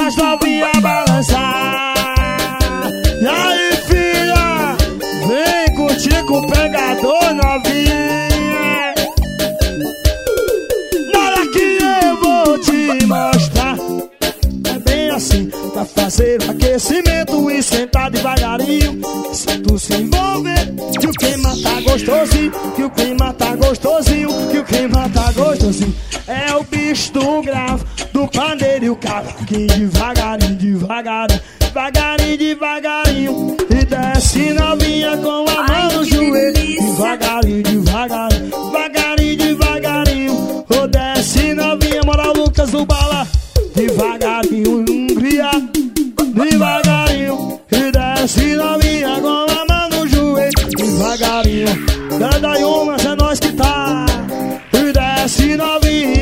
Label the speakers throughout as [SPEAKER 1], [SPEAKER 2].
[SPEAKER 1] as novinhas balançar. E aí, filha, vem curtir com o pegador, novinha. Na hora que eu vou te mostrar, é bem assim, pra fazer o aquecimento e sentar devagarinho. Se tu se envolver, que o clima tá gostosinho, que o clima tá gostosinho, que o clima tá gostosinho. É o bicho do grave, do pandeiro e o cavaquinho. Devagarinho, devagarinho, devagarinho, devagarinho. E desce novinha com a mão no joelho. Devagarinho, devagarinho, devagarinho, devagarinho. Oh, desce novinha, moral Lucas do Bala. Devagarinho, Hungria, devagarinho. E desce novinha com a mão no joelho. Devagarinho, cada uma, é nós que tá. E desce novinha.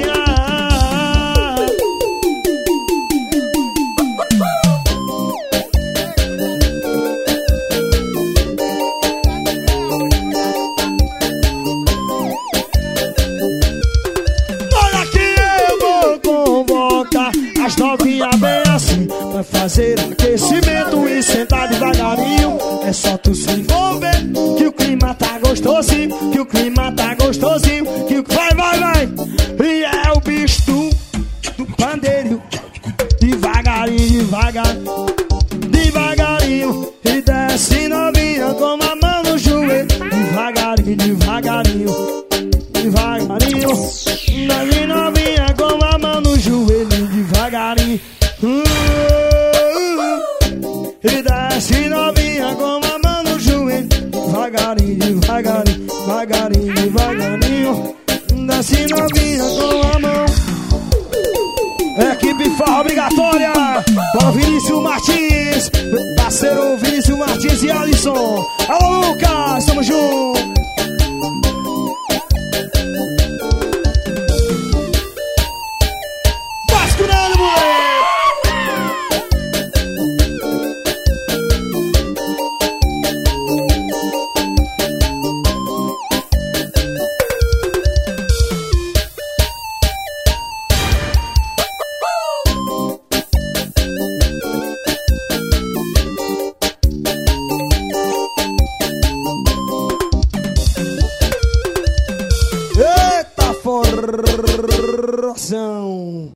[SPEAKER 1] Olha que eu vou convocar as novinhas bem assim, pra fazer aquecimento e sentar devagarinho. É só tu se envolver, que o clima tá gostosinho, que o clima tá gostosinho, que o... Vai, vai, vai! E é o bicho do pandeiro. Devagarinho, devagarinho, devagarinho. E desce novinha com a mão no joelho. Devagarinho, devagarinho, devagarinho. Desce novinha com a mão no joelho. Devagarinho. E desce novinha com a mão no joelho. Devagarinho, devagarinho, devagarinho, devagarinho. Desce novinha com a mão. Equipe Farra Obrigatória para Vinícius Martins, parceiro Vinícius Martins e Alisson. Alô, Lucas, tamo junto.